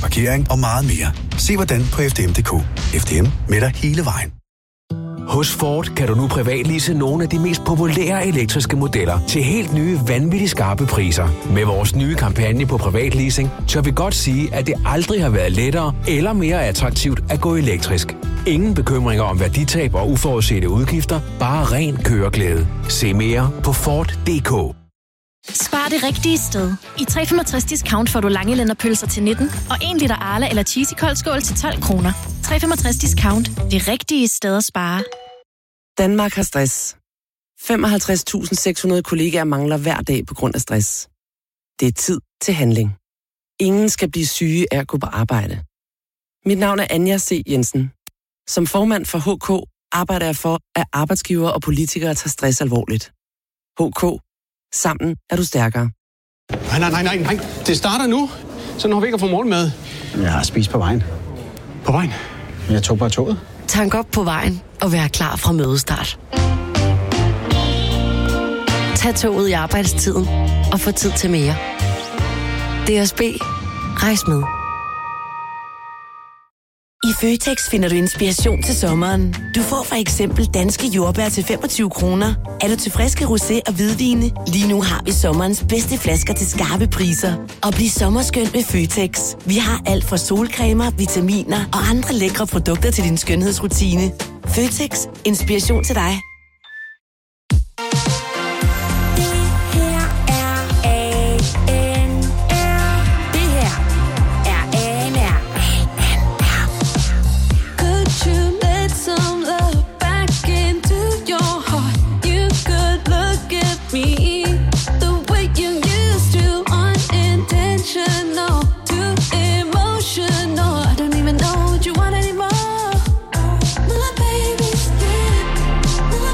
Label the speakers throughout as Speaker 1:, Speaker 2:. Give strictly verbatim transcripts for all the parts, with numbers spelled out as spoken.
Speaker 1: parkering og meget mere. Se hvordan på F D M punktum d k. F D M med dig hele vejen.
Speaker 2: Hos Ford kan du nu privatlease nogle af de mest populære elektriske modeller til helt nye, vanvittigt skarpe priser. Med vores nye kampagne på privatleasing, tør vi godt sige, at det aldrig har været lettere eller mere attraktivt at gå elektrisk. Ingen bekymringer om værditab og uforudsete udgifter, bare ren køreglæde. Se mere på Ford punktum d k.
Speaker 3: Spar det rigtige sted. I tre komma femogtres discount får du langelænderpølser til nitten og en liter Arla eller Cheesy koldskål til tolv kroner. tre komma femogtres discount. Det rigtige sted at spare.
Speaker 4: Danmark har stress. femoghalvtreds tusind seks hundrede kollegaer mangler hver dag på grund af stress. Det er tid til handling. Ingen skal blive syge af at gå på arbejde. Mit navn er Anja C. Jensen. Som formand for H K arbejder jeg for, at arbejdsgivere og politikere tager stress alvorligt. H K. Sammen er du stærkere.
Speaker 5: Nej, nej, nej, nej, nej. Det starter nu. Så når vi ikke har fået morgenmad.
Speaker 6: Jeg har spist på vejen.
Speaker 5: På vejen?
Speaker 6: Jeg tog bare toget.
Speaker 7: Tank op på vejen og vær klar fra mødestart. Tag toget i arbejdstiden og få tid til mere. D S B. Rejs med.
Speaker 8: I Føtex finder du inspiration til sommeren. Du får for eksempel danske jordbær til femogtyve kroner. Er du til friske rosé og hvidvine? Lige nu har vi sommerens bedste flasker til skarpe priser. Og bliv sommerskøn med Føtex. Vi har alt fra solcremer, vitaminer og andre lækre produkter til din skønhedsrutine. Føtex. Inspiration til dig.
Speaker 9: Baby's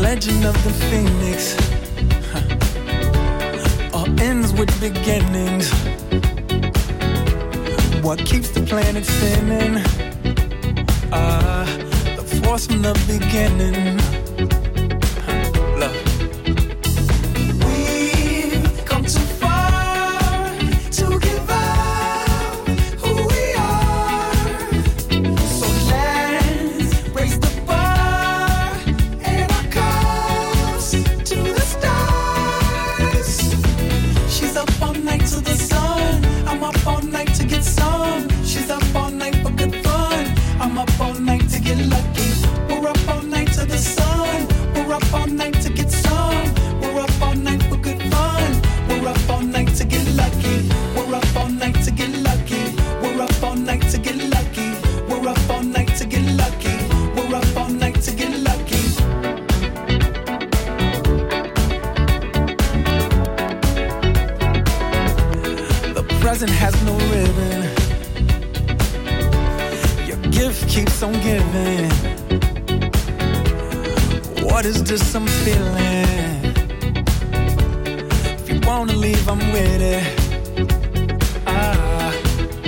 Speaker 9: legend of the phoenix huh. all ends with beginnings. What keeps the planet spinning? Ah, uh, the force from the beginning. Huh. Love. We've come too far to give up who we are. So let's raise the bar and our cups to the stars. She's up all night to the sun. I'm up all night to get some. She's up all night for good fun. I'm up all night to get lucky. We're up all night to the sun. We're up all night to get some. We're up all night for good fun. We're up all night to get lucky. We're up all night to get lucky. We're up all night to get lucky. We're up all night to get lucky. We're up all night to get lucky. The present has no ribbon. Your gift keeps on giving. What is this I'm feeling? If you wanna leave, I'm with it. Ah.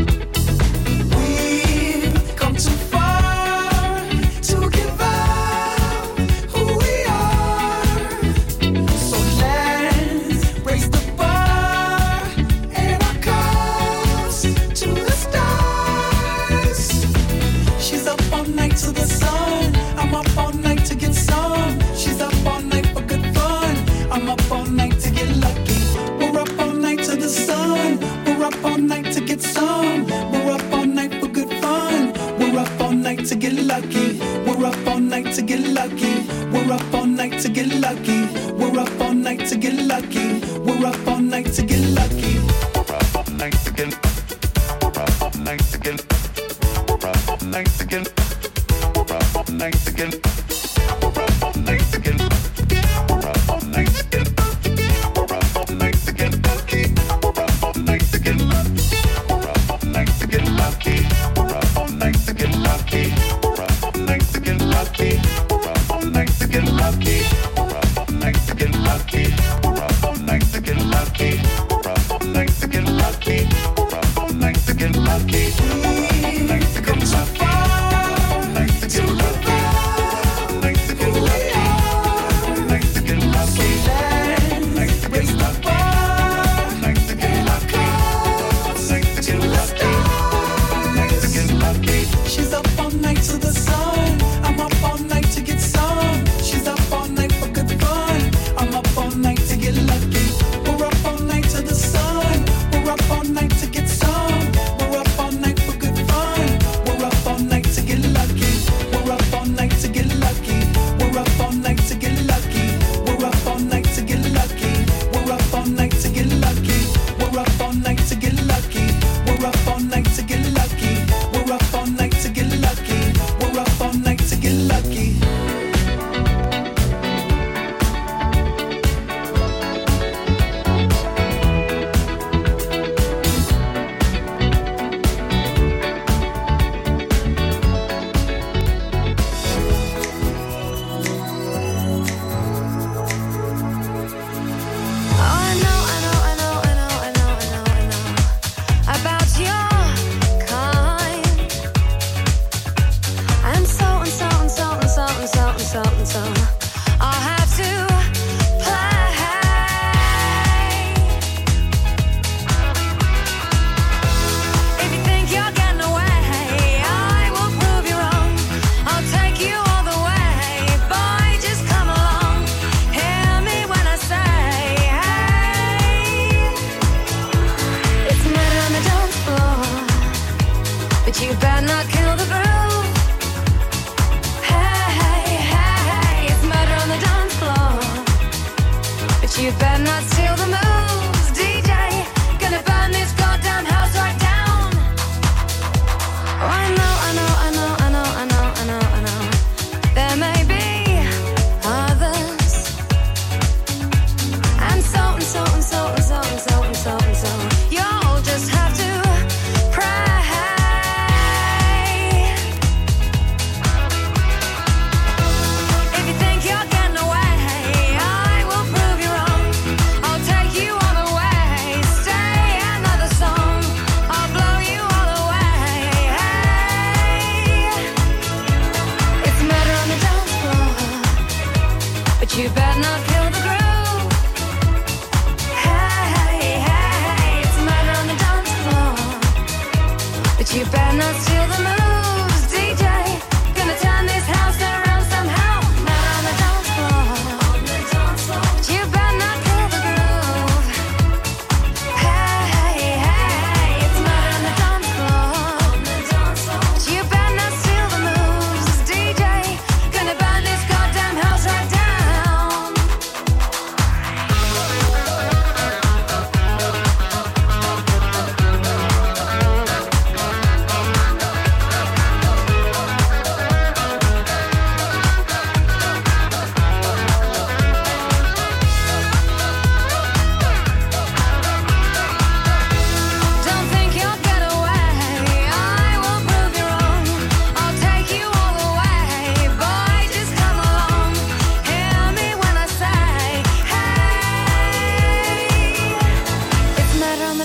Speaker 9: We've come too far to give up who we are. So let's raise the bar and our cups to the stars. She's up all night to the sun. I'm up all night to get some. She's up all night for good fun. I'm up all night to get lucky. We're up all night to the sun. We're up all night to get some. We're up all night for good fun. We're up all night to get lucky. We're up all night to get lucky. We're up all night to get lucky. We're up all night to get lucky. We're up all night to get lucky. We're up all night to get. We're up all night to get. We're up all night to get. We're up all night to get. We're up all night to get. We're up all night to get. We're up all night to get lucky. We're up all night to get lucky. We're up all night to get lucky. We're up all night to get lucky. We're up all night to get lucky. We're up all night to get lucky. We're up all night to get lucky. We're up all night to get lucky. We're up all night to get lucky. We're up all night to get lucky. We're up all night to get lucky. We're up all night to get lucky.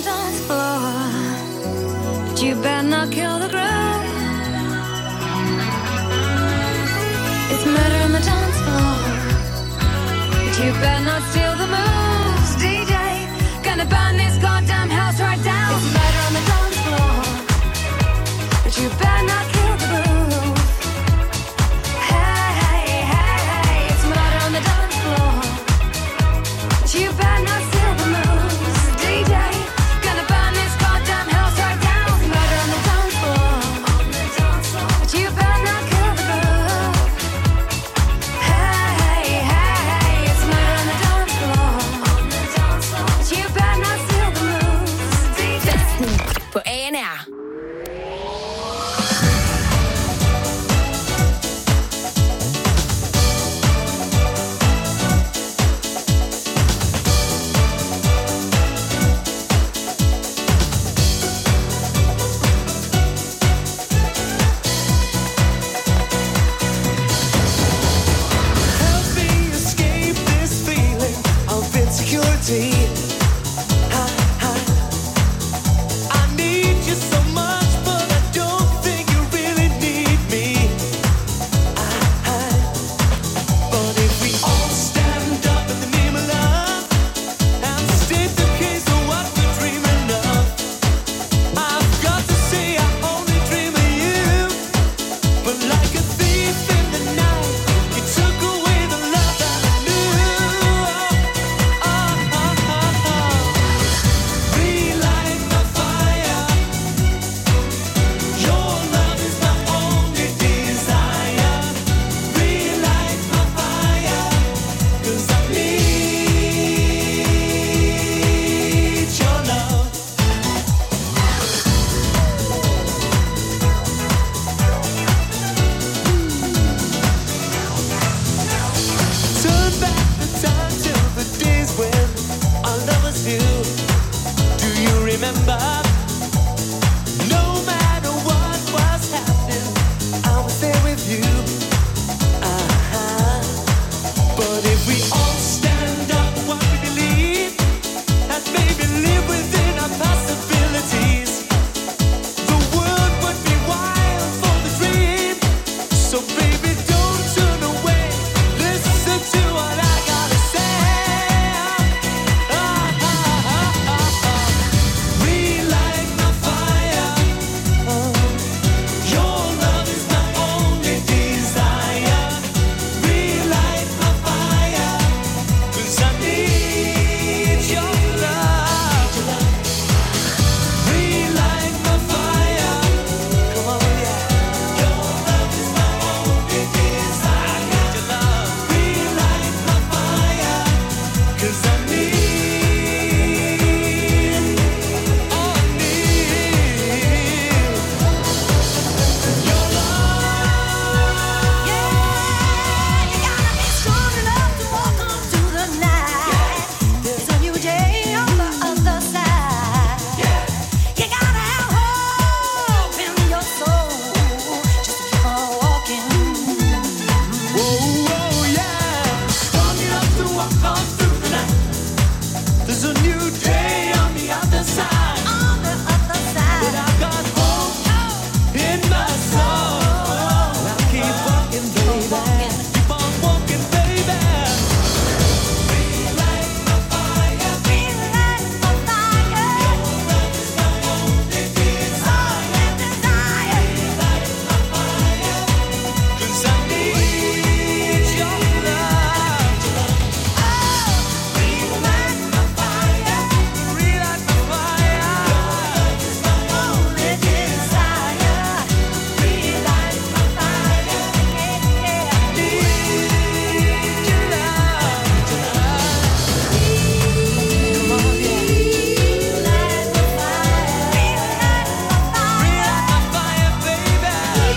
Speaker 10: dance floor. But you better not kill the groove. It's murder on the dance floor. But you better not steal the moves, D J. Gonna burn this goddamn house right down. It's murder on the dance floor. But you better not kill the groove. Hey, hey, hey, hey. It's murder on the dance floor. But you better not steal the moves, D J. Gonna burn this goddamn house right down. It's murder on the dance floor. But you better not kill the groove. Hey, hey, hey. It's murder on the dance floor. But you better not steal the moves, D J.
Speaker 8: På A N R.
Speaker 9: Help me escape this feeling of insecurity. I, I, I need you so much, but I don't think you really need me. I, I, but if we all stand up in the name of love and state the case of what we're dreaming of, I've got to say I only dream of you. But like a thief in the night, you took away the love that I knew. Oh, oh, oh, oh. Relight my fire. Your love is my only desire. Relight my fire, 'cause I need your love. Turn back the time to the days when our lovers knew. Do you remember? No matter what was happening, I was there with you. Uh-huh. But if we all stand up what we believe and maybe live within our possibilities, the world would be wild for the dream. So baby, don't turn away. Listen to what I gotta say. Ah, ah, ah, ah, ah. Relight my fire. Oh, your love is my only desire. Relight my fire, 'cause I need your love. Relight my fire. Come on, yeah. Your love is my only desire. I need your love. Relight my fire, 'cause I need, oh, I need your love.
Speaker 10: You gotta be strong enough to walk on through the night. There's a new day on the other side. You gotta have hope in your soul. Just keep on walking.
Speaker 9: Whoa, whoa, yeah. Strong enough to walk on through the night. There's a new day on the other side.
Speaker 10: On the other side.
Speaker 9: But I've got hope in my soul. I'll keep walking, baby. Keep on walking, baby. Relight my fire.
Speaker 10: Relight my fire.
Speaker 9: Your love is my only desire.
Speaker 10: Desire.
Speaker 9: Relight my fire, 'cause I need your love. Relight my fire. Relight my fire. Your love is my only desire. Relight my fire. I need your love. Come on, yeah. Relight my fire. Relight my fire, baby.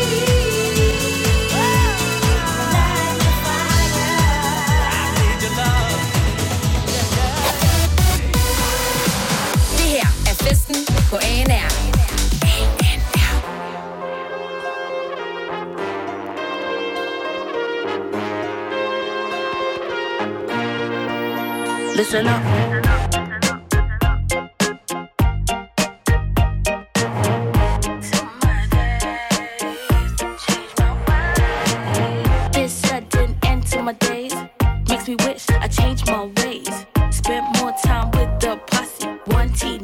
Speaker 9: Relight my fire. I need your love.
Speaker 8: Det her er festen på A N R.
Speaker 10: Listen up.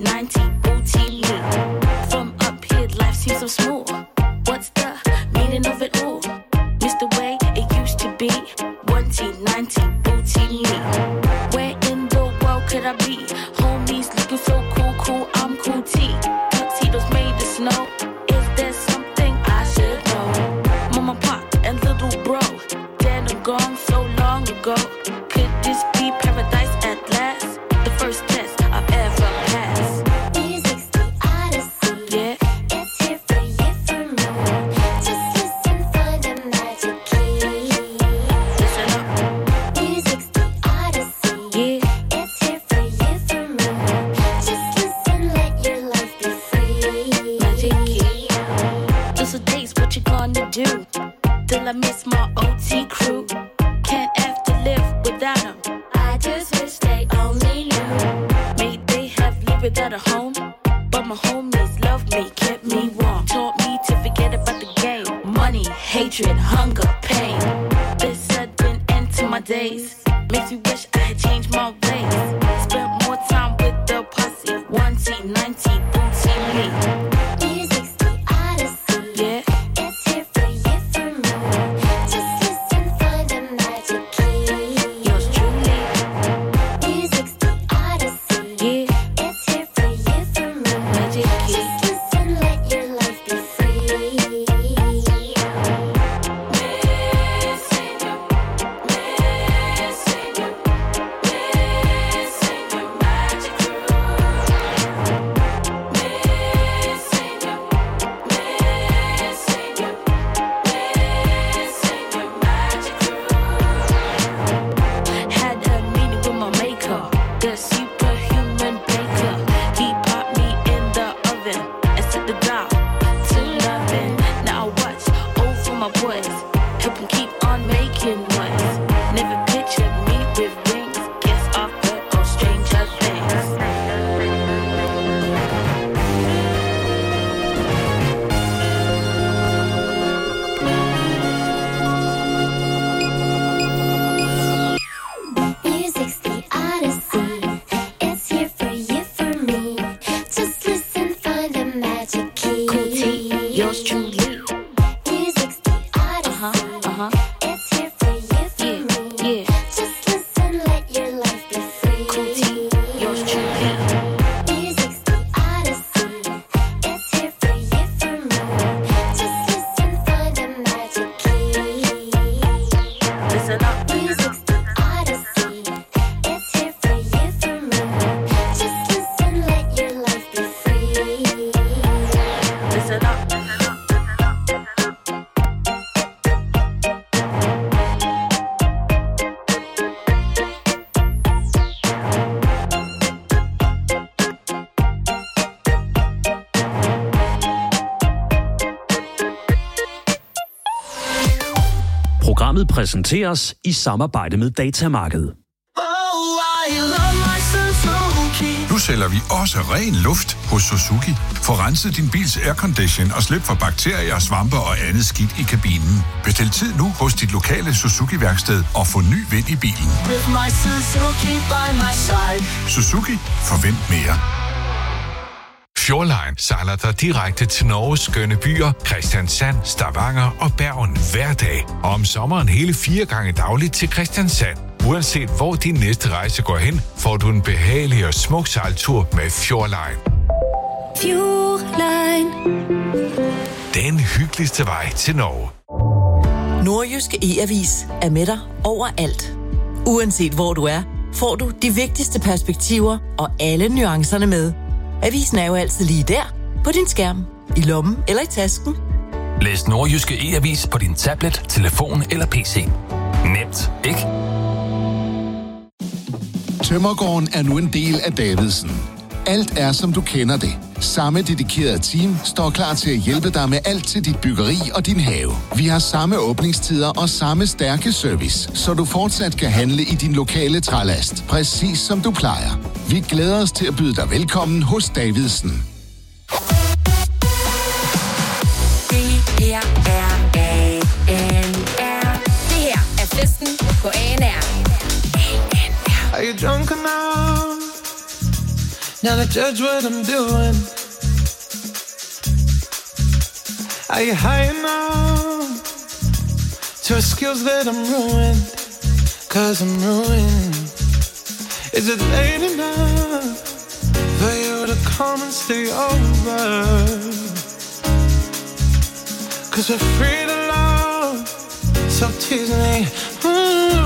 Speaker 11: ninety, booty me. From up here, life seems so small. What's the meaning of it all? Miss the way it used to be. one T, ninety, booty me. Where in the world could I be? Homies looking so cool, cool, I'm cool T. Tuxedos made of snow. Is there something I should know? Mama, pop, and little bro, dead or gone so long ago. Could this be paradise at last? The first test I've ever passed.
Speaker 10: Music's the odyssey.
Speaker 11: Yeah.
Speaker 10: It's here for you, for me. Just listen for the magic key.
Speaker 11: Listen up.
Speaker 10: Music's the odyssey.
Speaker 11: Yeah.
Speaker 10: It's here for you, for me. Just listen, let your life be free.
Speaker 11: Magic key. Just a taste, what you gonna do? Till I miss my O T crew. Can't have to live without them.
Speaker 10: I just wish they only knew.
Speaker 11: May they have lived without a home, but my homies loved me, kept me warm, taught me to forget about the game. Money, hatred, hunger, pain. This sudden end to my days makes me wish I had changed my ways. Spent more time with the posse. one T, ninety, booty me.
Speaker 10: Music's the odyssey.
Speaker 11: Yeah.
Speaker 10: It's here for you, for me. Just listen for the magic key.
Speaker 11: Yours truly.
Speaker 10: Music's the odyssey.
Speaker 11: Yeah.
Speaker 10: It's here for you, for me.
Speaker 11: Magic key.
Speaker 10: Just listen, let your life be free.
Speaker 11: Missing you, missing you, missing you, magic crew. Missing you, missing you, missing you, magic crew. Had a meeting with my maker, the superhuman baker. He popped me in the oven and set the dial to loving. Now I watch over my boys, help him keep on making noise. Never pictured me with rings, guess I've heard of stranger things.
Speaker 10: Music's the odyssey. It's here for you, for me. Just listen for the magic key.
Speaker 11: Cool T, yours truly.
Speaker 10: Music's the
Speaker 11: Uh-huh,
Speaker 10: odyssey.
Speaker 11: uh-huh.
Speaker 10: It's here for you, for
Speaker 11: Yeah,
Speaker 10: me.
Speaker 11: yeah.
Speaker 10: Just listen, let your life be free.
Speaker 11: Cool T, yours truly.
Speaker 10: Music's the odyssey. It's here for you, for me. Just listen for the magic key.
Speaker 11: Listen up.
Speaker 10: Music's the odyssey. It's here for you, for me. Just listen, let your life be free.
Speaker 11: Listen up.
Speaker 12: Programmet præsenteres i samarbejde med Datamarkedet.
Speaker 13: Nu sælger vi også ren luft hos Suzuki. Få renset din bils aircondition og slip for bakterier, svampe og andet skidt i kabinen. Bestil tid nu hos dit lokale Suzuki-værksted og få ny vind i bilen. Suzuki. Forvent mere.
Speaker 14: Fjordline sejler dig direkte til Norges skønne byer, Kristiansand, Stavanger og Bergen hver dag. Og om sommeren hele fire gange dagligt til Kristiansand. Uanset hvor din næste rejse går hen, får du en behagelig og smuk sejltur med Fjordline.
Speaker 8: Fjordline.
Speaker 14: Den hyggeligste vej til Norge.
Speaker 8: Nordjyske E-avis er med dig overalt. Uanset hvor du er, får du de vigtigste perspektiver og alle nuancerne med. Avisen er jo altid lige der, på din skærm, i lommen eller i tasken.
Speaker 15: Læs Nordjyske E-avis på din tablet, telefon eller P C. Nemt, ikke?
Speaker 16: Tømmergården er nu en del af Davidsen. Alt er, som du kender det. Samme dedikerede team står klar til at hjælpe dig med alt til dit byggeri og din have. Vi har samme åbningstider og samme stærke service, så du fortsat kan handle i din lokale trælast, præcis som du plejer. Vi glæder os til at byde dig velkommen hos Davidsen.
Speaker 17: Det her er A N R. Det her er festen på A N R.
Speaker 9: Are you drunk enough Now to judge what I'm doing. Are you high enough to skills that I'm ruined? Cause I'm ruined. Is it late enough for you to come and stay over? Cause we're free to love, so tease me. Ooh.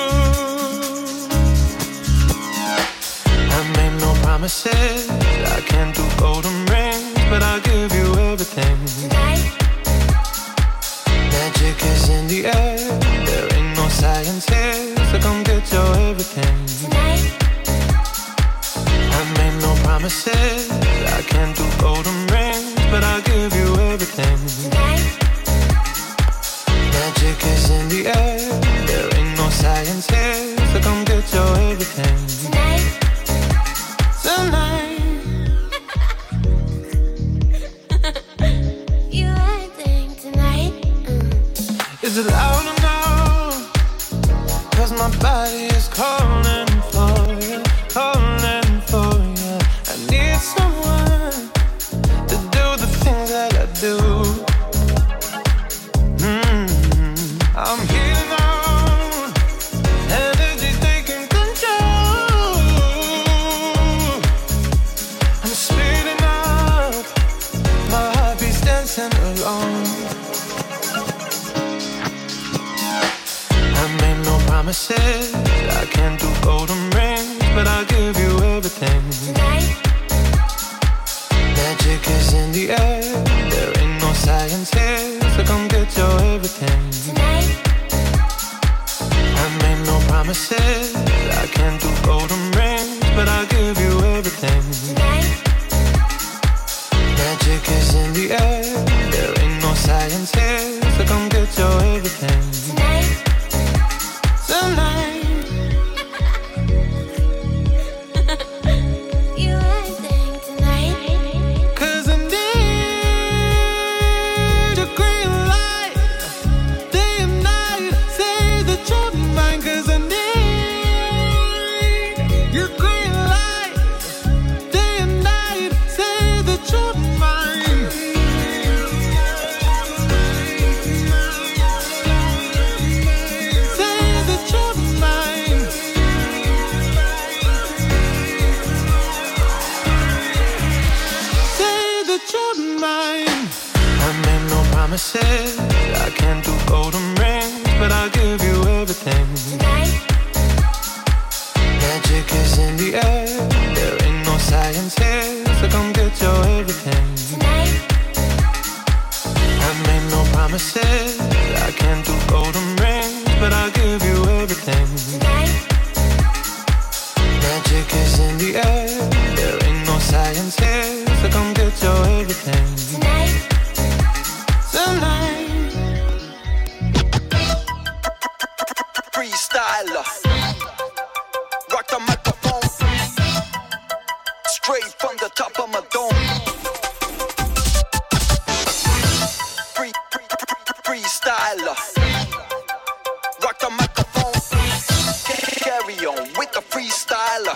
Speaker 9: I made no promises, I can't do golden rings, but I'll give you everything. Tonight. Magic is in the air, there ain't no science here, so come get your everything. Tonight. I made no promises, I can't do golden rings, but I'll give you everything. Tonight. Magic is in the air, there ain't no science here, so come get your everything. Tonight. Tonight. You everything tonight. Mm. Is it loud enough? Cause my body is calling for you, calling for you. I need someone to do the things that I do. Mm-hmm. I'm here now, energy's taking control. I'm speeding up, my heartbeat's dancing along. I made no promises, I can't do golden rings, but I'll give you everything. Tonight. Magic is in the air, there ain't no science here, so come get your everything. Tonight. I made no promises, I can't do golden rings, but I'll give you everything. Tonight. Magic is in the air, there ain't no science here, so come get your everything. Tonight. Tonight. You everything tonight. Cause I need a green light, day and night, say that you're mine. Cause I need your green light, day and night, say that you're mine. Say that you're mine. Say that you're mine. I made no promises, I can't do golden rings, but I'll give you everything. Tonight. Magic is in the air, there ain't no science here, so come get your everything. Tonight. I made no promises, I can't do golden rings, but I'll give you everything. Tonight. Magic is in the air, there ain't no science here, so come get your everything. Tonight. Tonight.
Speaker 18: Freestyler, rock the microphone, straight from the top of my dome. Free, free, free, freestyler, rock the microphone, carry on with the freestyler.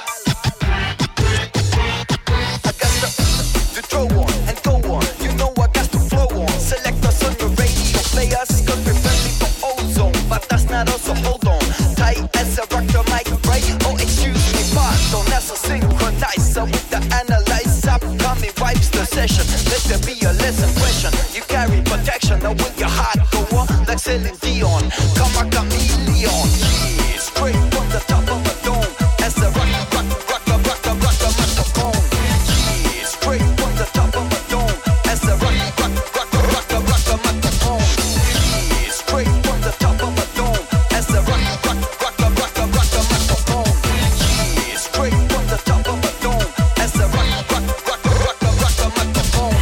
Speaker 18: I got the, to throw on and go on, you know I got to flow on. Select us on your radio, play us, cause we're friendly for ozone, but that's not us, so hold on. Tight as a rock the mic, right? Oh, excuse me, pardon, that's a synchronizer with the analyzer. Upcoming vibes the session, let there be a less impression. You carry protection, now with your heart go on, like Celine Dion. Come a chameleon, yeah, straight from the top of a dome. As a rock, rock, rock, rock, rock, rock, rock, microphone. Yeah, straight from the top of a dome. As a rock, rock, rock, rock, rock, rock, microphone. Yeah, straight from the top of a dome. As a rock, rock, rock, rock, rock, rock, microphone. Yeah, straight from the top of a dome. As a rock, rock, rock, rock, rock, rock, microphone.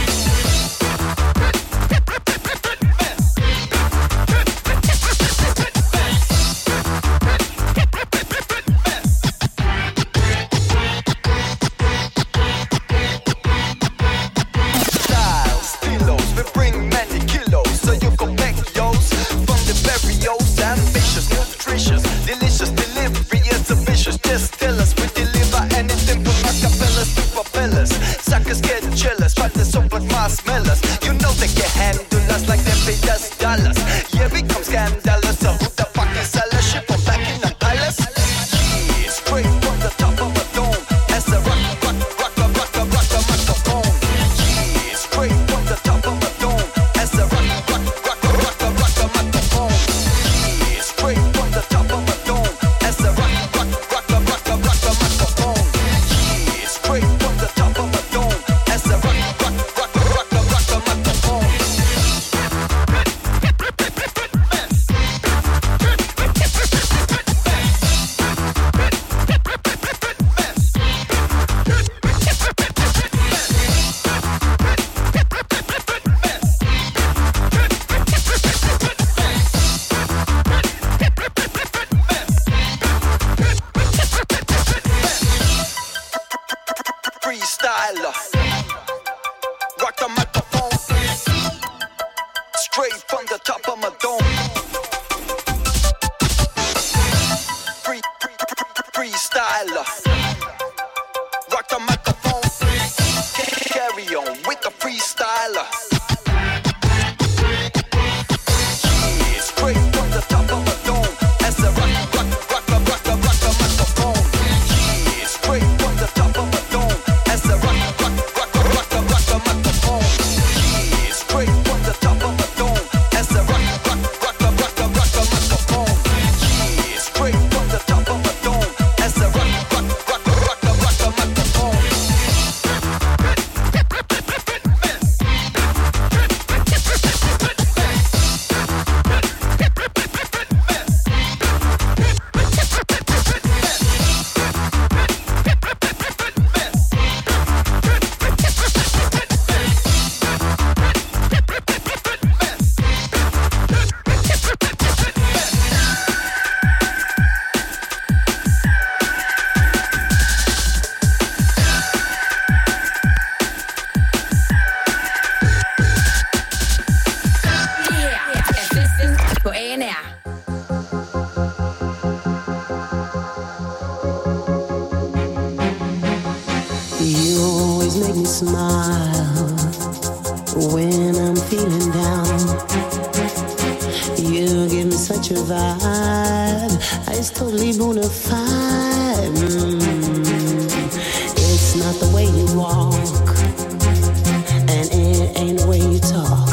Speaker 18: Motherfuckers getting jealous, but there's so much marshmallows. You know they can handle us like they pay us dollars. Yeah, we come scandalous. So who the fuck is selling shit from back in the palace? Yeah, straight from the top of a dome. As a rock, rock, rock, rock, rock, rock, rock, rock, microphone. Yeah, straight from the top of a dome. As a rock, rock, rock, rock, rock, rock, rock, rock, microphone. Yeah, straight from the top of a dome. As a rock, rock, rock, rock, rock, rock, rock, rock, microphone. Yeah, straight from the top of a dome. As a rock, rock, rock, rock, rock, rock, rock, rock, microphone. Freestyler, rock the microphone, straight from the top of my dome. Free, free, free, freestyler, rock the microphone, carry on with the freestyler. Yeah, straight from the top of my dome, as a rock, rock, rock, rock, rock, rock, rock the microphone. Yeah, straight from the top of my dome. As a rock, rock, rock, rock, rock, rock, rock, microphone. Yeah, straight from the top of a dome. As a rock, rock, rock, rock, rock, rock, rock, microphone. Yeah, straight from the top of a dome. As a rock, rock, rock, rock, rock, rock, microphone.
Speaker 17: På A N R.
Speaker 19: You always make me smile when I'm feeling down. You give me such a vibe, it's totally bona fide. Mm. It's not the way you walk, and it ain't the way you talk.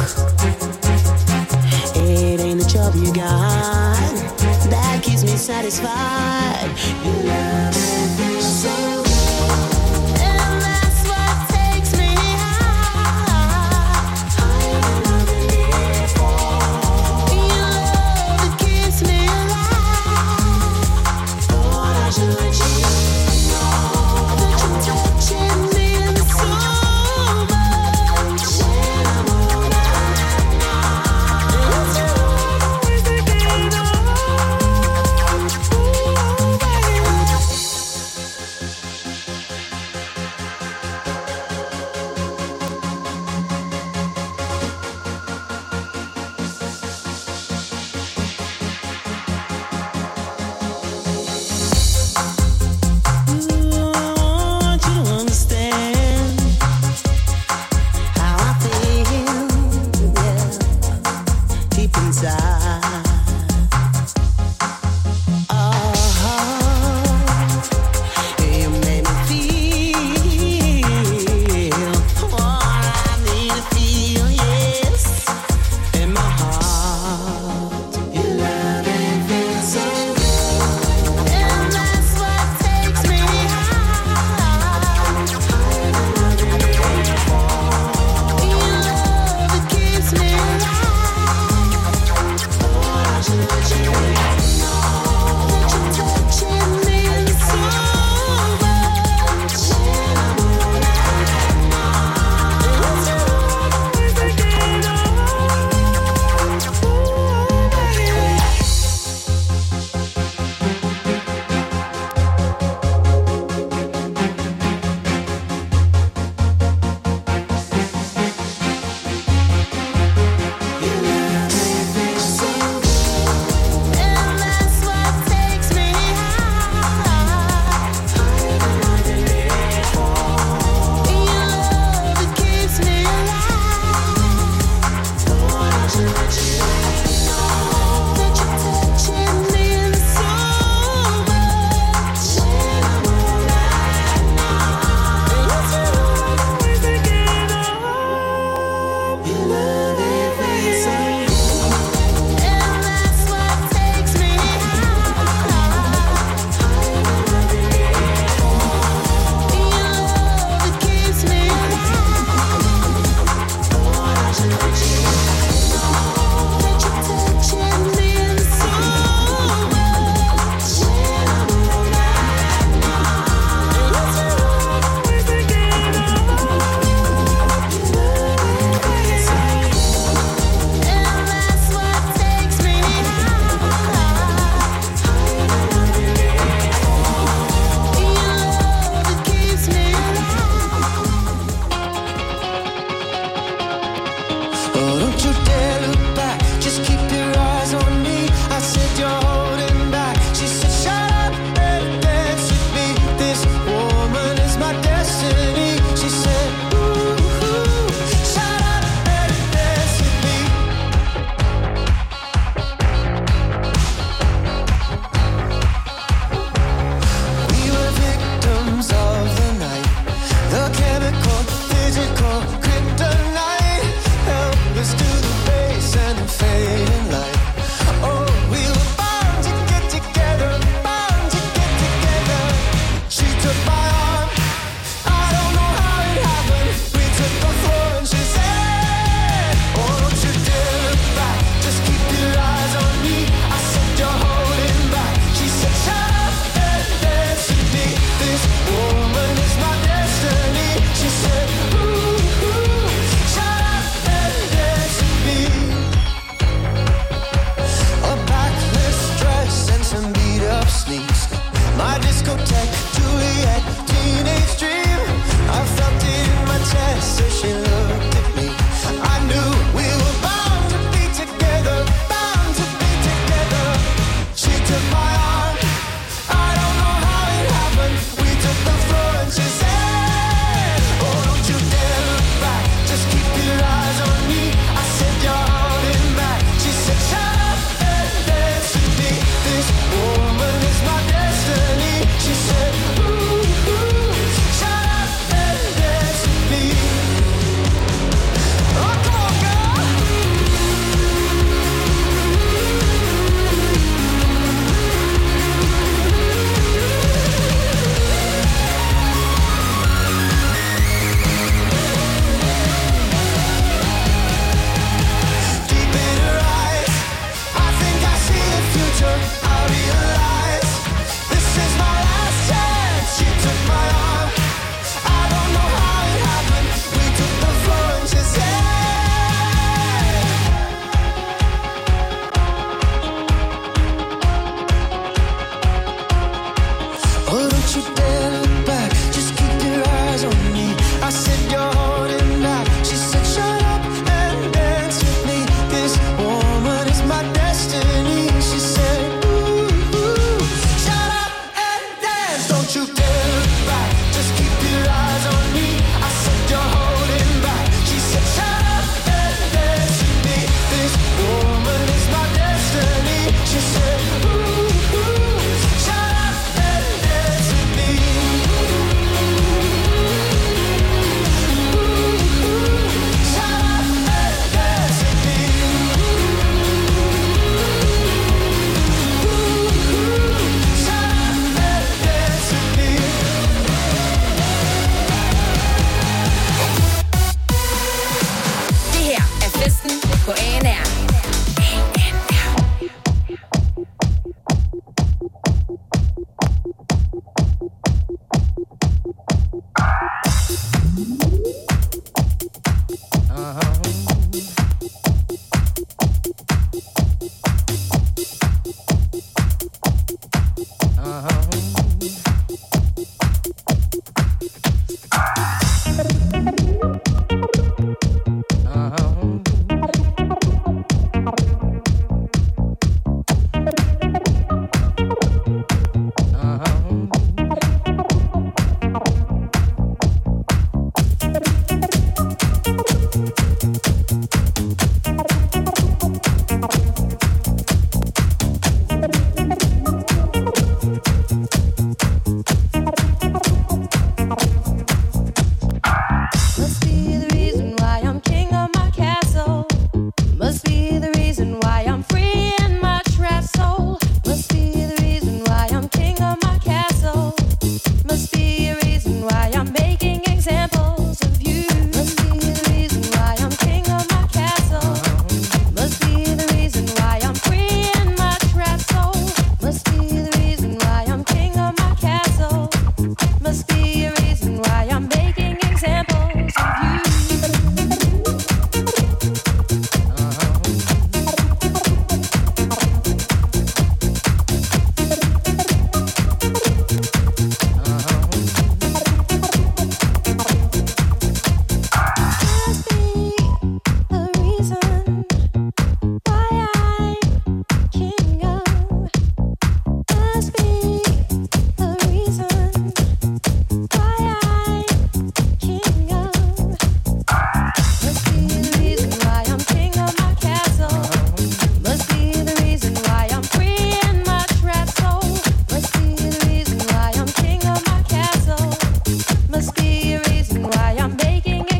Speaker 19: It ain't the job you got that keeps me satisfied. You love me so good, and that's what takes me high. I'm loving you for your love that keeps me alive. Boy, I should let you
Speaker 9: don't you dare look back. Just keep your eyes on me. I said you're holding back. She said shut up and dance with me. This woman is my destiny. She said ooh, ooh, shut up and dance with me. We were victims of the night. The chemical, physical, kryptonite. Help us to the base and the fading light. Oh, we were bound to get together, bound to get together. She took my arm, I don't know how it happened. We took the floor and she said, oh, don't you dare look back. Just keep your eyes on me. I said you're holding back. She said shut up and dance with me. This woman is my destiny. She said ooh, ooh, shut up and dance with me. A backless dress and some beat up sneaks. My discotheque, Juliet, teenage dream. I felt it in my chest as she looked at me. I knew we were bound to be together, bound to be together. She took my arm, I don't know how it happened. We took the floor and she said, oh, don't you dare look back. Just keep your eyes on me. I said you're holding back. She said shut up and dance with me. This woman is my destiny. She said ooh, ooh, shut up and dance with me. Oh, come on, girl. Deep in her eyes, I think I see the future. I realize this is my last chance. She took my arm, I don't know how it happened. We took the floor and she said, oh, don't you dare look back. Just keep your eyes on me. I said you're holding back. She said shut up and dance with me. This woman is my destiny. She said ooh, ooh, shut up and dance. Don't you dare look back. Just keep your eyes on me. I said you're holding back. She said shut up and dance with me. This woman is my destiny. She said ooh, ooh, shut up and dance with me.
Speaker 17: Det her er festen på A N R.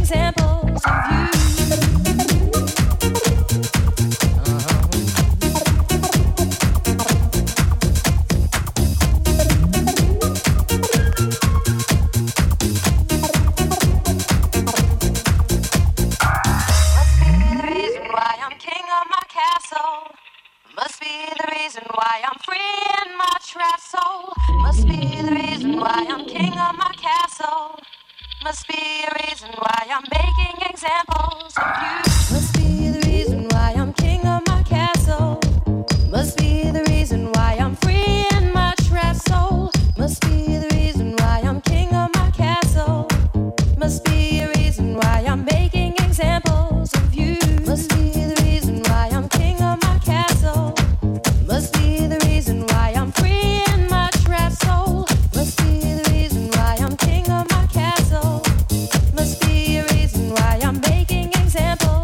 Speaker 10: examples of you. Must be the reason why I'm free in my trapped soul. Must be the reason why I'm king of my castle. Must be a reason why I'm making examples of you. Must be the reason why I'm king of my castle. Must be the reason why I'm free in my trapped soul. Must be the reason why I'm king of my castle. Must be a reason why I'm making examples of you. Must be the reason why I'm king of my castle. Must be the reason why I'm free in my trapped soul. Must be the reason why I'm king of my castle. Must be a reason why I'm making examples.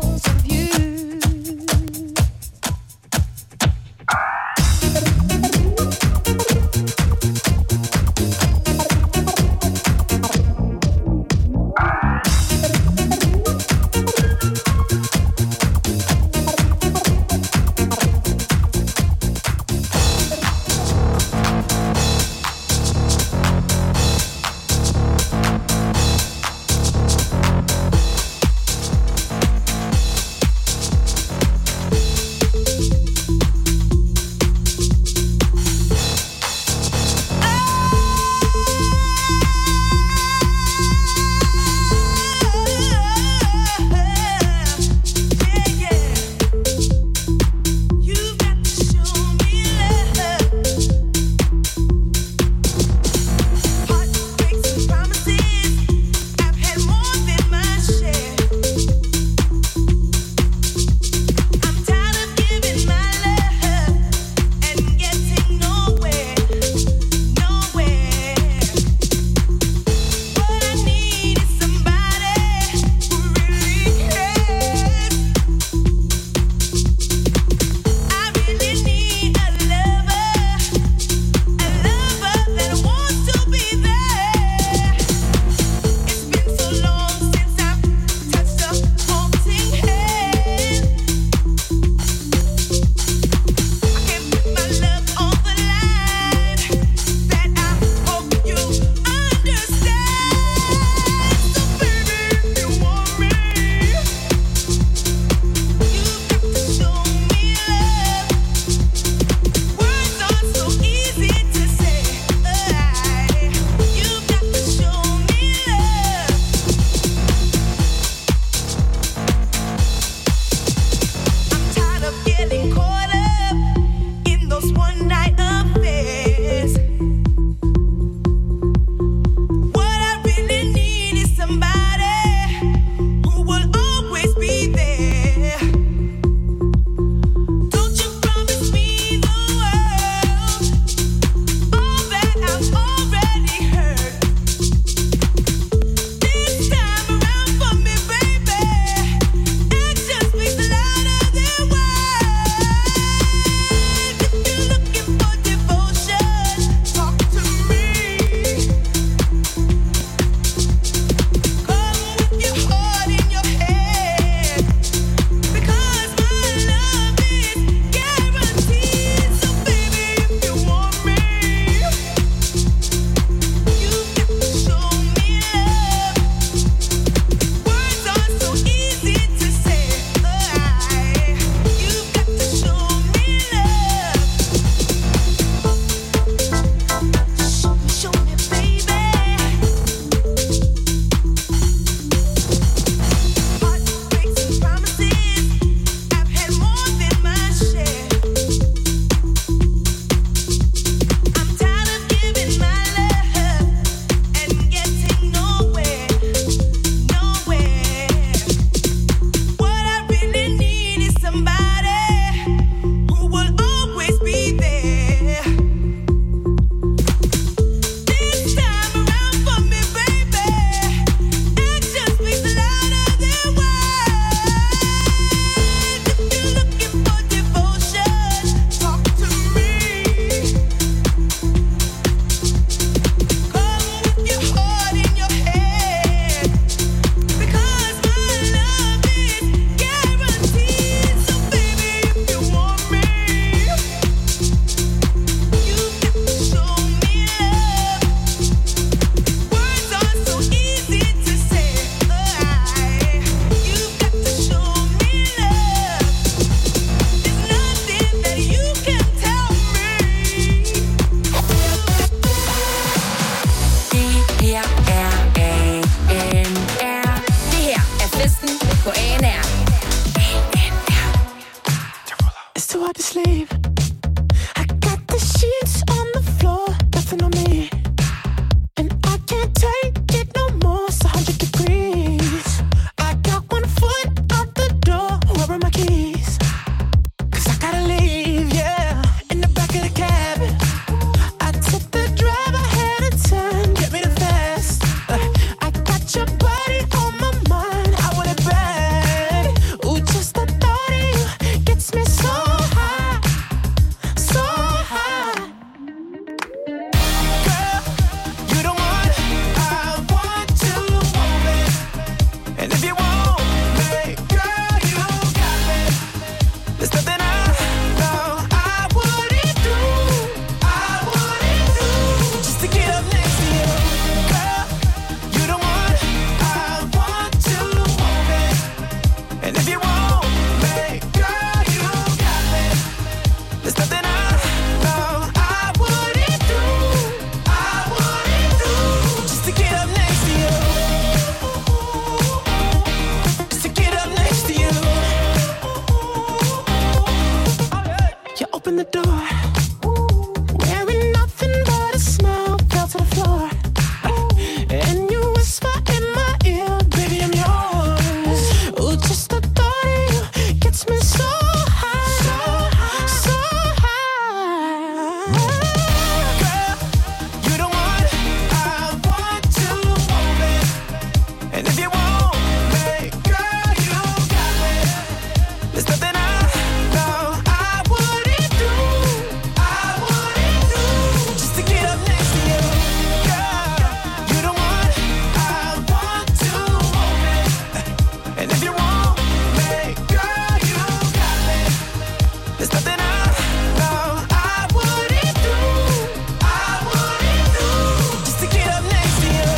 Speaker 19: in the door. Wearing nothing but a smile, fell to the floor. And you whisper in my ear, baby, I'm yours. Ooh, just the thought of you gets me so high, so high, so high. Girl, you the one I want to hold it. And if you want me, girl, you got me. There's nothing I know I wouldn't do, I wouldn't do, just to get up next to you. Girl, you the one I want to hold it. And if you want me, girl, you got me. There's nothing I know I wouldn't do, I wouldn't do, just to get up next to you.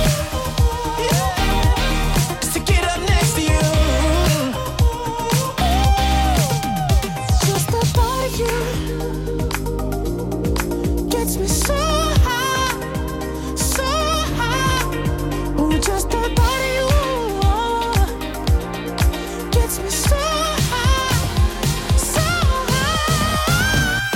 Speaker 19: Yeah, just to get up next to you. Just the thought of you gets me so high, so high. Ooh, just the thought of you gets me so high, so high.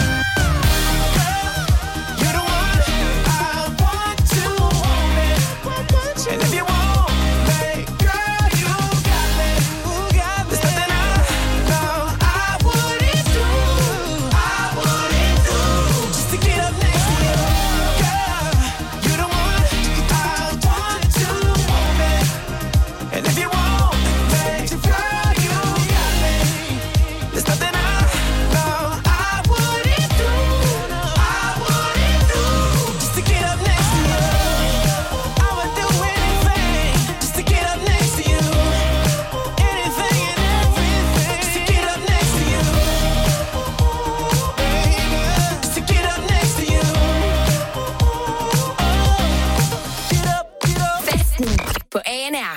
Speaker 19: Girl, you're the one I want to hold it. And if you want me, girl, you got me. There's nothing I know I wouldn't do, I wouldn't do, just to get up next to you. Girl, you're the one I want to hold it. And if you want me, girl, you got me. There's nothing I know I wouldn't do, I wouldn't do, just to get up next to you. I would do anything just to get up next to you. Anything and everything just to get up next to you. Baby, just to get up next to you. Get up, get up.
Speaker 17: Festen på A N R.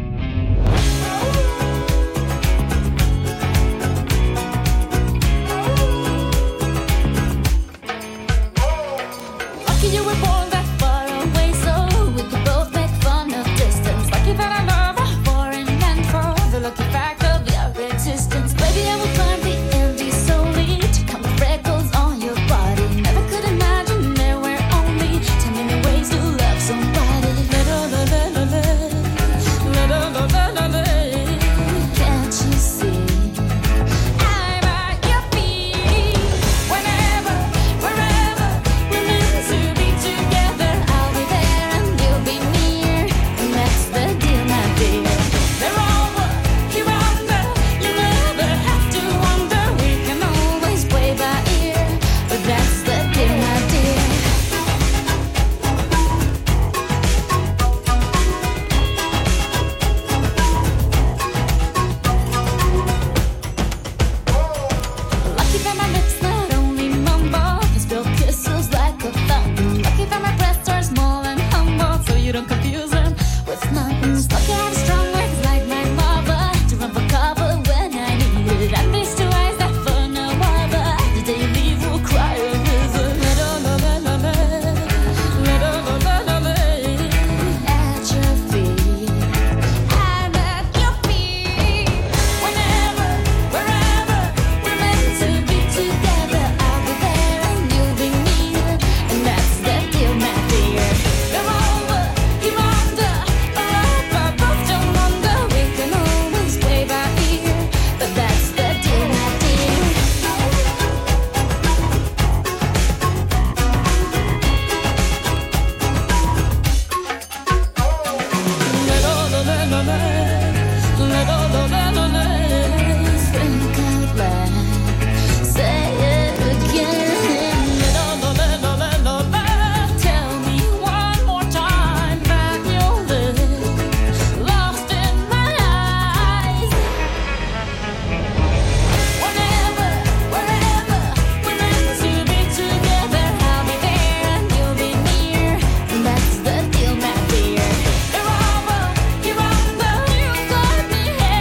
Speaker 11: Lucky you were born that far away, so we could both make fun of distance. Lucky that I love a foreign land for the lucky fact of your existence. Baby, I will climb the Andes solely to count the freckles on your body. Never could imagine there were only ten million ways to love somebody. La-da-la-la-la-la. La-da-la-la-la-la. Can't you see? I'm at your feet. Whenever, wherever we're meant to be together, I'll be there and you'll be near. And that's the deal, my dear. They're over, you're under. You never have to wonder. We can always play by ear. But that's the deal, my dear. Lucky that my lips not only mumble, they spill kisses like a fountain. Lucky that my breasts are small and humble, so you don't confuse them with nothings. Lucky I have strong words like my mother to run for cover when I need it. And these two eyes that for no other, the day you leave will cry a river. La-da-la-la-la-la. La-da-la-la-la-la. At your feet. I'm at your feet. Whenever, wherever we're meant to be together, I'll be there and you'll be near. And that's the deal, my dear. They're over, you're under. A love I both don't wonder. We can always play by ear. But that's the deal, my dear. La-da-la-la-la-la. La-da-la-la-la-la. Think out loud. Say it again. La-da-la-la-la-la. Tell me one more time that you'll live lost in my eyes. Whenever, wherever we're meant to be together, I'll be there and you'll be near. And that's the deal, my dear. They're over, you're under. You got me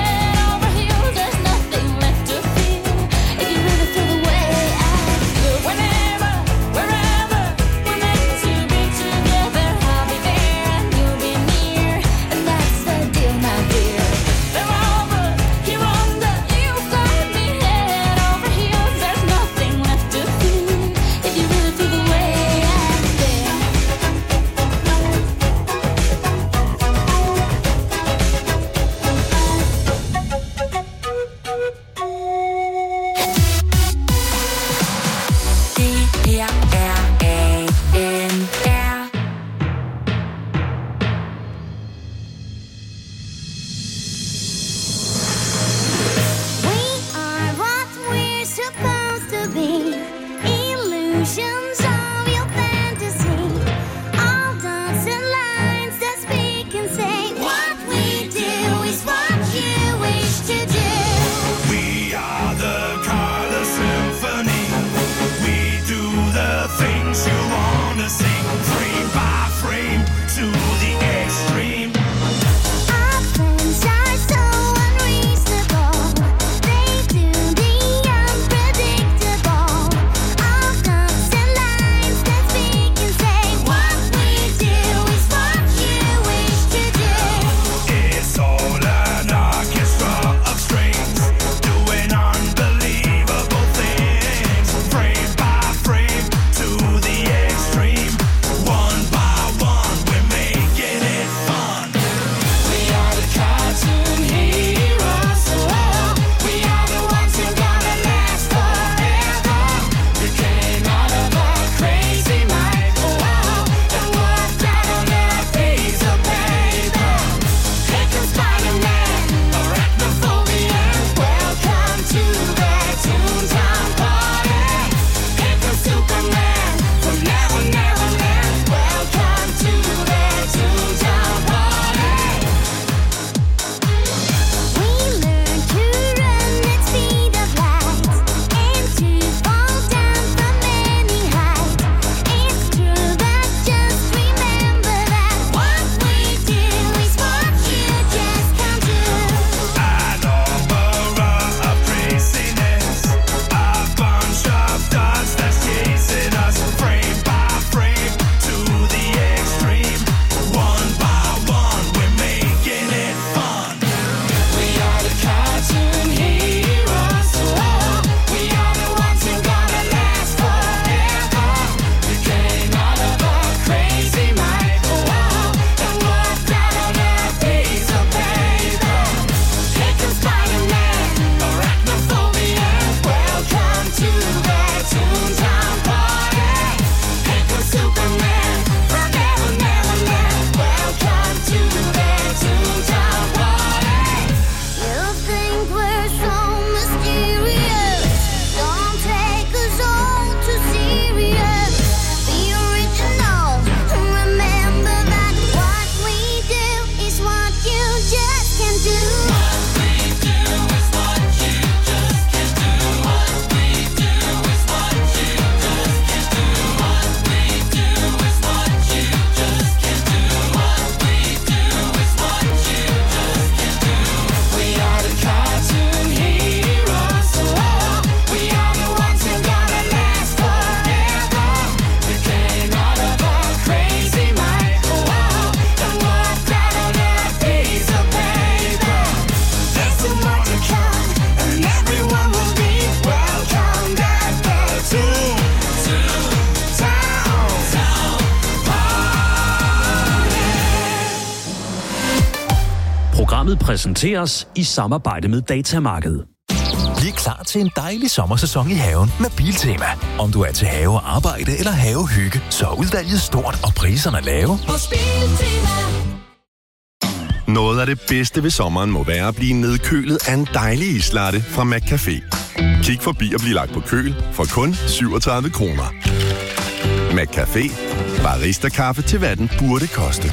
Speaker 12: Programmet præsenteres i samarbejde med Datamarked.
Speaker 20: Vi er klar til en dejlig sommersæson i haven med Biltema. Om du er til have og arbejde eller havehygge, så er udvalget stort og priserne lave.
Speaker 9: Hos Biltema.
Speaker 21: Noget af det bedste ved sommeren må være at blive nedkølet af en dejlig islatte fra McCafé. Kig forbi og bliv lagt på køl for kun syvogtredive kroner. McCafé. Barista-kaffe til hvad den burde koste.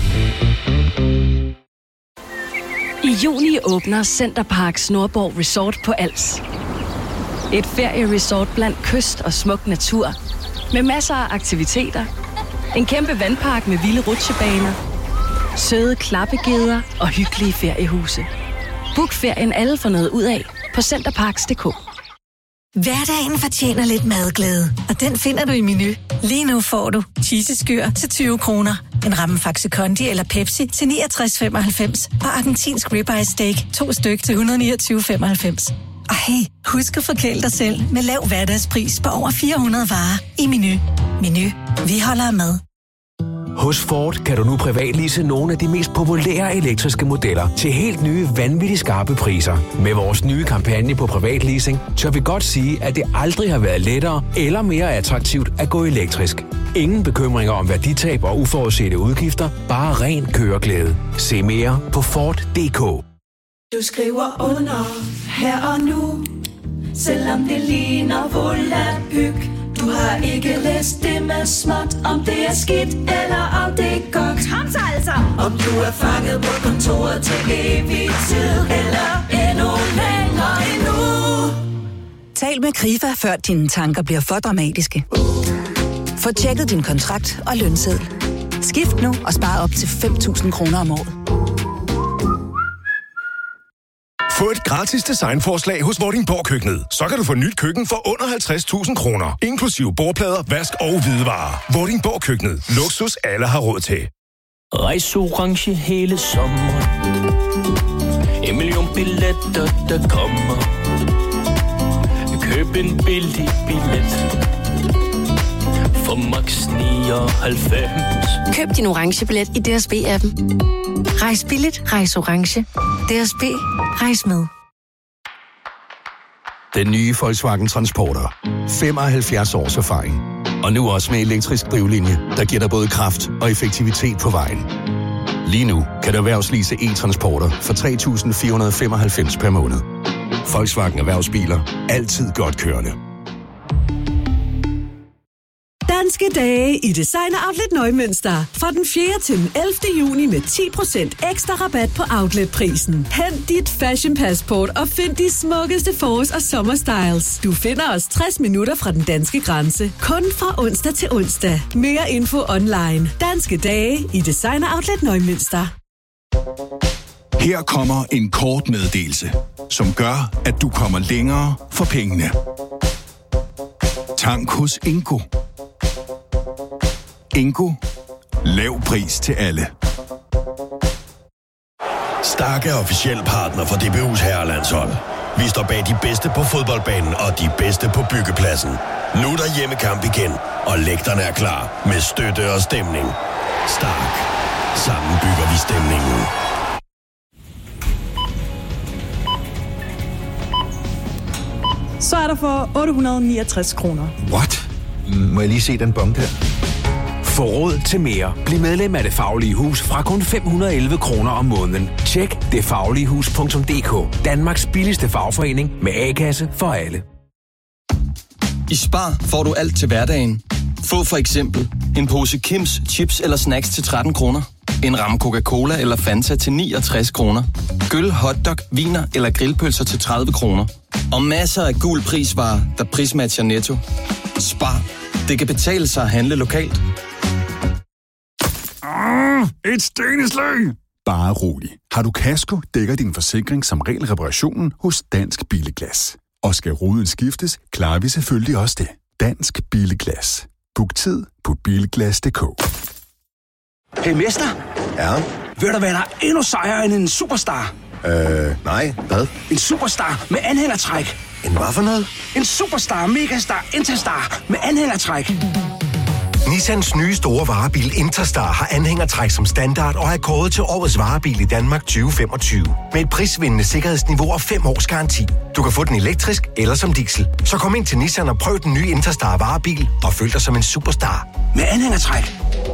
Speaker 22: I juni åbner Centerparks Nordborg Resort på Als. Et ferieresort blandt kyst og smuk natur. Med masser af aktiviteter. En kæmpe vandpark med vilde rutsjebaner. Søde klappegeder og hyggelige feriehuse. Book ferien alle for noget ud af på centerparks punktum d k.
Speaker 23: Hverdagen fortjener lidt madglæde, og den finder du i Menu. Lige nu får du cheeseskyr til tyve kroner, en ramme Faxe Kondi eller Pepsi til niogtres femoghalvfems og argentinsk ribeye steak to styk til et hundrede niogtyve femoghalvfems. Og hey, husk at forkæle dig selv med lav hverdagspris på over fire hundrede varer i Menu. Menu. Vi holder med.
Speaker 2: Hos Ford kan du nu privatlease nogle af de mest populære elektriske modeller til helt nye, vanvittigt skarpe priser. Med vores nye kampagne på privatleasing, tør vi godt sige, at det aldrig har været lettere eller mere attraktivt at gå elektrisk. Ingen bekymringer om værditab og uforudsete udgifter, bare ren køreglæde. Se mere på Ford punktum d k.
Speaker 9: Du skriver under her og nu, selvom det ligner volapyk. Du har ikke læst det med småt, om det er skidt eller om det er godt. Kom så altså! Om du er fanget på kontoret til evig tid, eller endnu længere endnu.
Speaker 24: Tal med Krifa, før dine tanker bliver for dramatiske. Få tjekket din kontrakt og lønseddel. Skift nu og spar op til fem tusind kroner om året.
Speaker 25: Få et gratis designforslag hos Vordingborg Køkkenet. Så kan du få nyt køkken for under halvtreds tusind kroner. Inklusive bordplader, vask og hvidevarer. Vordingborg Køkkenet. Luksus alle har råd til.
Speaker 26: Rejs orange hele sommeren. En million billetter, der kommer. Køb en billig billet. For max nioghalvfems.
Speaker 7: Køb din orange billet i D S B-appen. Rejs billigt, rejs orange. D S B, rejs med.
Speaker 27: Den nye Volkswagen Transporter. femoghalvfjerds års erfaring. Og nu også med elektrisk drivlinje, der giver dig både kraft og effektivitet på vejen. Lige nu kan du erhvervslease e-transporter for tre tusind fire hundrede femoghalvfems per måned. Volkswagen Erhvervsbiler. Altid godt kørende.
Speaker 28: Danske dage i Designer Outlet Neumünster. Fra den fjerde til den ellevte juni med ti procent ekstra rabat på outletprisen. Hent dit fashion passport og find de smukkeste forårs- og sommerstyles. Du finder os tres minutter fra den danske grænse. Kun fra onsdag til onsdag. Mere info online. Danske dage i Designer Outlet Neumünster.
Speaker 29: Her kommer en kort meddelelse, som gør, at du kommer længere for pengene. Tank hos Ingo. Ingo. Lav pris til alle.
Speaker 30: Stark er officiel partner for D B U's herrelandshold. Vi står bag de bedste på fodboldbanen og de bedste på byggepladsen. Nu er der hjemmekamp igen, og lægterne er klar med støtte og stemning. Stark. Sammen bygger vi stemningen.
Speaker 31: Så er der for otte hundrede og niogtres kroner.
Speaker 32: What? Må jeg lige se den bong der?
Speaker 2: Få råd til mere. Bliv medlem af Det Faglige Hus fra kun fem hundrede og elleve kroner om måneden. Tjek det faglige hus punktum d k. Danmarks billigste fagforening med A-kasse for alle.
Speaker 33: I Spar får du alt til hverdagen. Få for eksempel en pose Kims chips eller snacks til tretten kroner. En ramme Coca-Cola eller Fanta til niogtres kroner. Gyll, hotdog, viner eller grillpølser til tredive kroner. Og masser af gul prisvarer, der prismatcher Netto. Spar. Det kan betale sig at handle lokalt.
Speaker 16: Ah, et steneslag! Bare rolig. Har du kasko, dækker din forsikring som regel reparationen hos Dansk Billeglas. Og skal ruden skiftes, klarer vi selvfølgelig også det. Dansk Billeglas. Book tid på bilglas punktum d k.
Speaker 34: Hey, mester.
Speaker 21: Ja?
Speaker 34: Ved du, hvad der er endnu sejere end en superstar?
Speaker 21: Øh, nej. Hvad?
Speaker 34: En superstar med anhængertræk.
Speaker 21: En hvad for noget?
Speaker 34: En superstar, megastar, interstar med anhængertræk.
Speaker 1: Nissans nye store varebil Interstar har anhængertræk som standard og er kåret til årets varebil i Danmark tyve femogtyve. Med et prisvindende sikkerhedsniveau og fem års garanti. Du kan få den elektrisk eller som diesel. Så kom ind til Nissan og prøv den nye Interstar varebil og føl dig som en superstar.
Speaker 34: Med anhængertræk.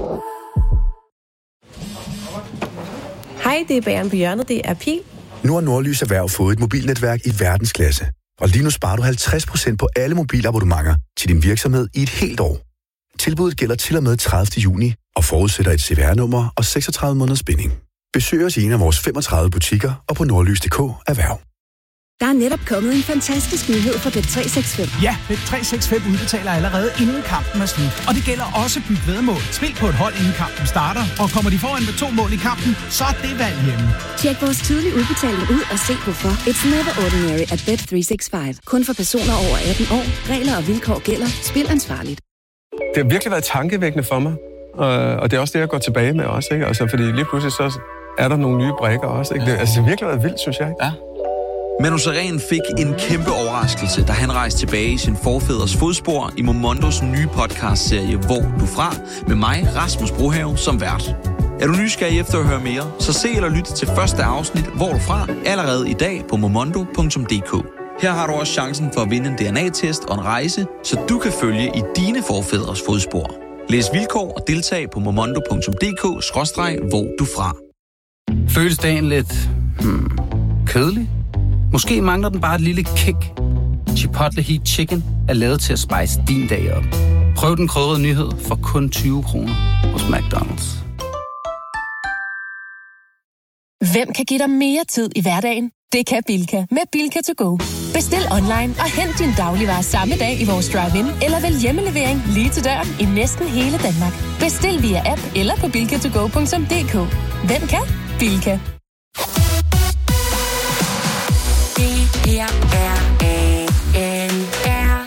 Speaker 3: Hej, det er Bageren på hjørnet. Det er Pil.
Speaker 4: Nu har Nordlys Erhverv fået et mobilnetværk i verdensklasse. Og lige nu sparer du halvtreds procent på alle mobilabonnementer til din virksomhed i et helt år. Tilbuddet gælder til og med tredivte juni og forudsætter et C V R-nummer og seksogtredive måneders binding. Besøg os i en af vores femogtredive butikker og på nordlys punktum d k erhverv.
Speaker 5: Der er netop kommet en fantastisk nyhed fra Bet tre seks fem.
Speaker 6: Ja, Bet tre seks fem udbetaler allerede inden kampen er slut. Og det gælder også byt væddemål. Spil på et hold inden kampen starter, og kommer de foran med to mål i kampen, så er det valg hjemme.
Speaker 5: Tjek vores tidlige udbetaling ud og se hvorfor. It's never ordinary at Bet tre seks fem. Kun for personer over atten år. Regler og vilkår gælder. Spil ansvarligt.
Speaker 8: Det har virkelig været tankevækkende for mig. Og det er også det, jeg går tilbage med også, ikke? Altså, fordi lige pludselig så er der nogle nye brikker også, ikke? Det, altså, det har virkelig været vildt, synes jeg.
Speaker 10: Ja. Manu Sareen fik en kæmpe overraskelse, da han rejste tilbage i sin forfædres fodspor i Momondos nye podcastserie Hvor du fra, med mig, Rasmus Brohave, som vært. Er du nysgerrig efter at høre mere, så se eller lyt til første afsnit Hvor du fra, allerede i dag på momondo punktum d k. Her har du også chancen for at vinde en D N A-test og en rejse, så du kan følge i dine forfædres fodspor. Læs vilkår og deltag på momondo punktum d k skråstreg hvor du fra.
Speaker 11: Føles dagen lidt hmm, kedelig? Måske mangler den bare et lille kick. Chipotle Heat Chicken er lavet til at spice din dag op. Prøv den krydrede nyhed for kun tyve kroner hos McDonald's.
Speaker 13: Hvem kan give dig mere tid i hverdagen? Det kan Bilka med Bilka to go. Bestil online og hent din dagligvarer samme dag i vores drive-in, eller vælg hjemmelevering lige til døren i næsten hele Danmark. Bestil via app eller på bilka to go punktum d k. Hvem kan? Bilka.
Speaker 14: Her er A N R.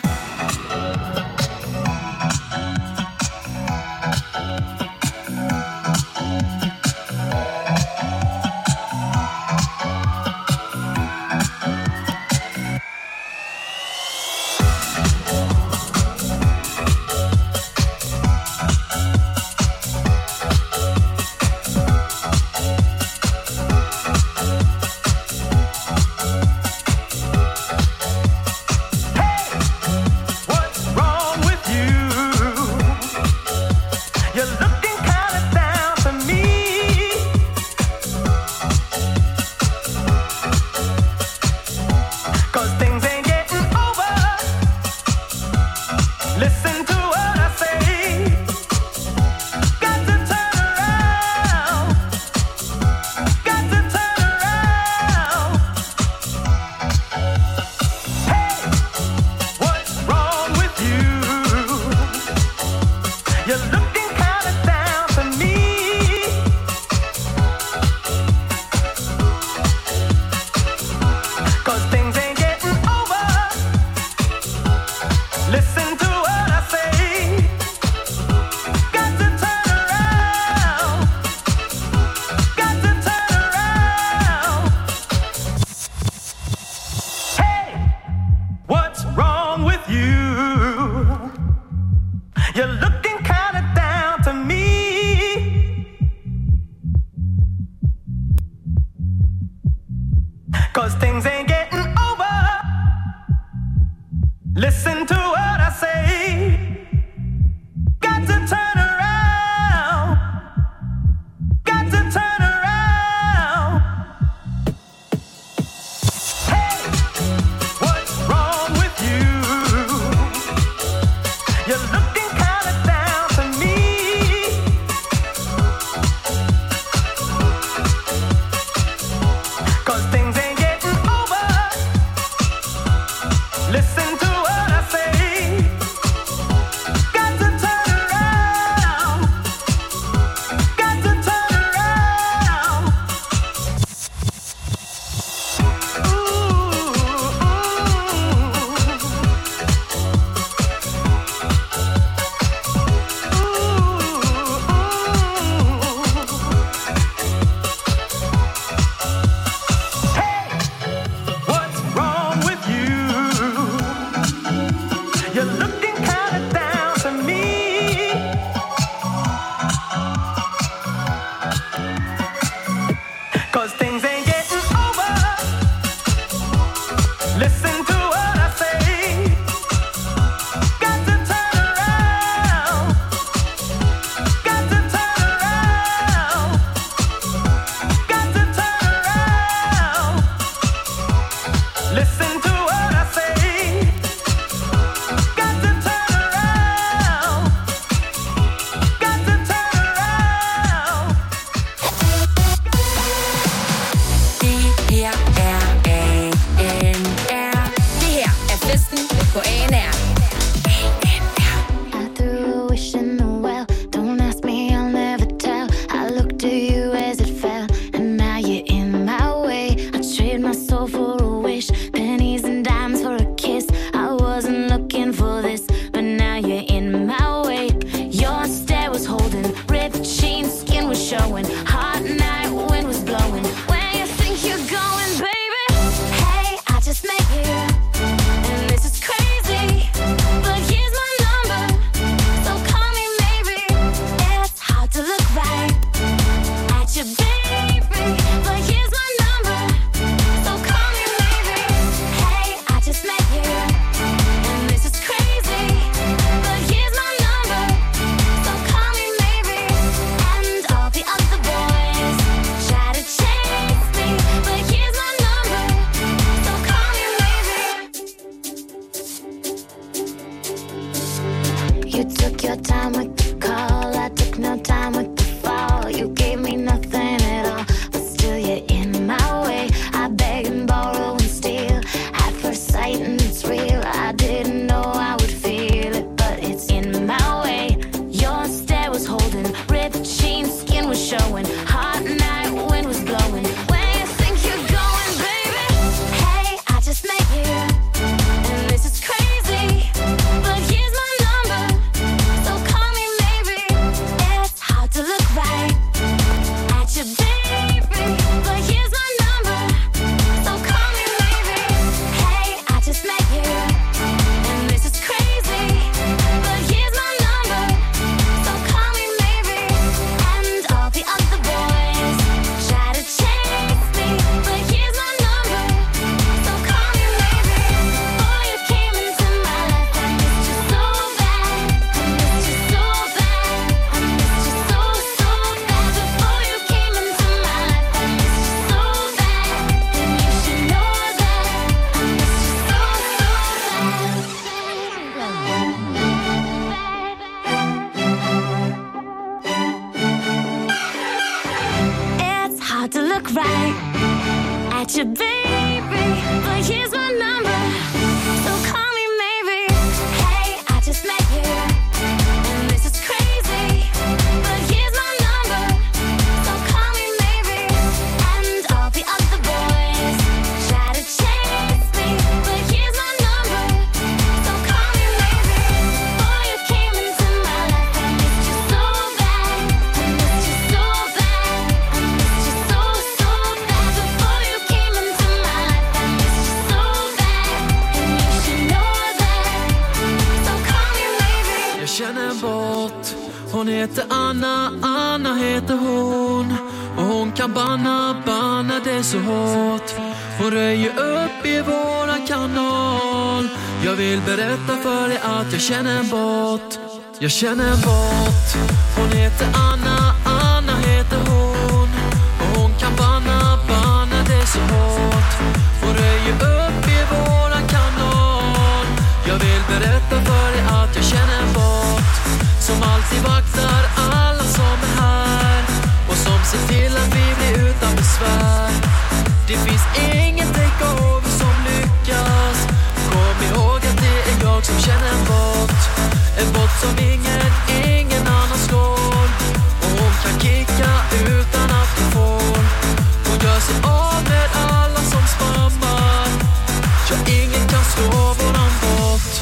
Speaker 7: Hon heter Anna, Anna heter hon. Och hon kan banna, banna det så hårt. Hon röjer upp i våran kanal. Jag vill berätta för dig att jag känner en bot. Jag känner en bot. Hon heter Anna, Anna heter hon. Och hon kan banna, banna det så hårt. Hon röjer upp i våran kanal. Jag vill berätta för dig att jag känner en bot. Som alltid vaktar alla som är här. Och som ser till att vi blir utan besvär. Det finns ingen takeover som lyckas. Kom ihåg att det är jag som känner en bot. En bot som ingen, ingen annan slår. Och hon kan kicka utan att hon får. Hon gör sig av med alla som spammar. Ja, ingen kan slå våran bot.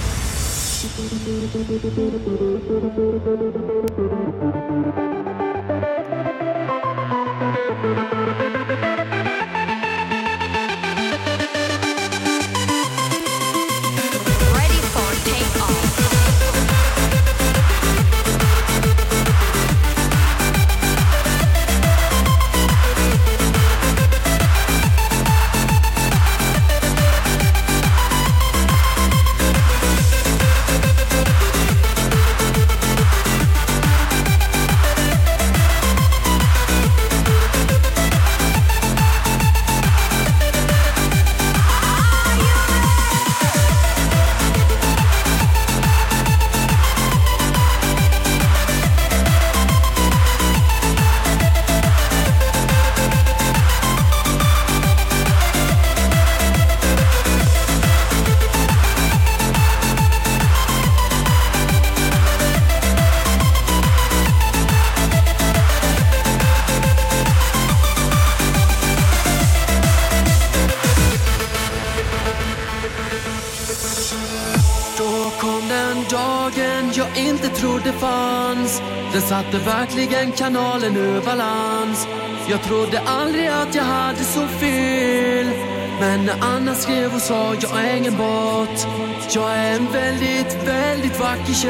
Speaker 7: Den satte verkligen kanalen ur balans. Jag trodde aldrig att jag hade så fel. Men när Anna skrev och sa jag är ingen bot. Jag är en väldigt, väldigt vacker tjej.